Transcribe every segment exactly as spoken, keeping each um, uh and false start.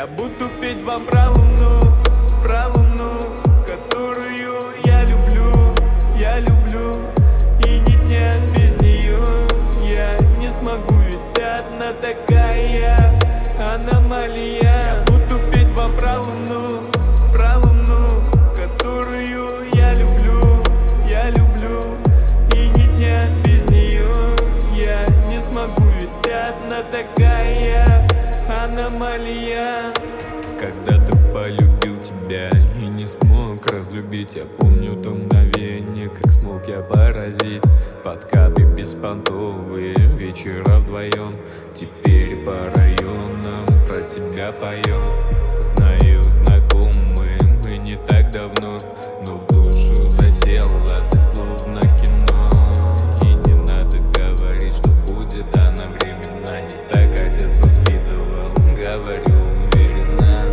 Я буду петь вам про луну, про луну, которую я люблю, я люблю. И ни дня без нее я не смогу, ведь одна такая аномалия. Я буду петь вам про луну, про луну, которую я люблю, я люблю. И ни дня без нее я не смогу, ведь одна такая аномалия. Когда-то полюбил тебя и не смог разлюбить. Я помню то мгновение, как смог я поразить. Подкаты беспонтовые, вечера вдвоем. Теперь по районам про тебя поем. Знаю, знакомые мы не так давно, но в душу засела ты словно кино. И не надо говорить, что будет она временно. Не так отец воспитывал, говорю уверенно.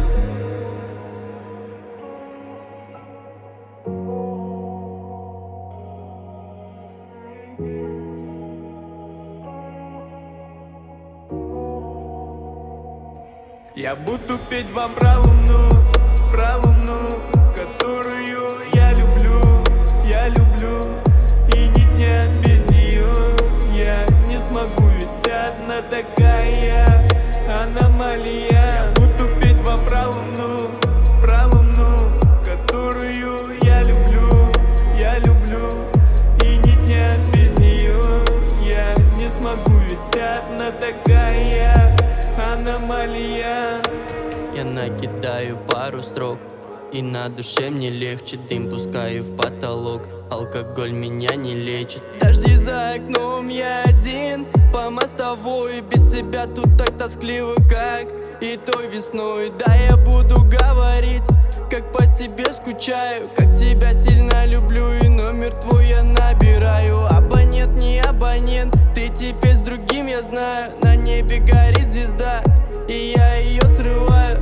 Я буду петь вам про луну, про луну, которую я люблю, я люблю. И ни дня без нее я не смогу, ведь одна такая аномалия. Я буду петь вам про луну, про луну, которую я люблю, я люблю. И ни дня без нее я не смогу, ведь одна такая аномалия. Я накидаю пару строк, и на душе мне легче. Дым пускаю в потолок, алкоголь меня не лечит. Дожди за окном, я один по мостовой. Без тебя тут так тоскливо, как и той весной. Да, я буду говорить, как по тебе скучаю, как тебя сильно люблю, и номер твой я набираю. Абонент, не абонент, ты теперь с другим, я знаю. На небе горит звезда, и я ее срываю.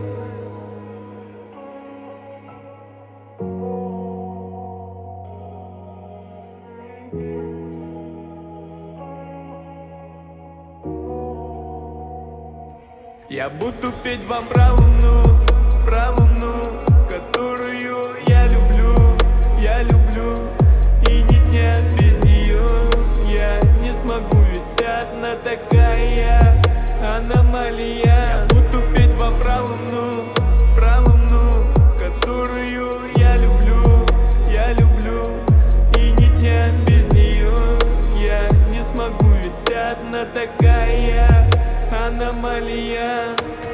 Я буду петь вам про луну, про луну, которую я люблю, я люблю. И ни дня без нее я не смогу, ведь одна такая аномалия. Я буду петь вам про луну, про луну, которую я люблю, я люблю. И ни дня без нее я не смогу, ведь одна такая аномалия.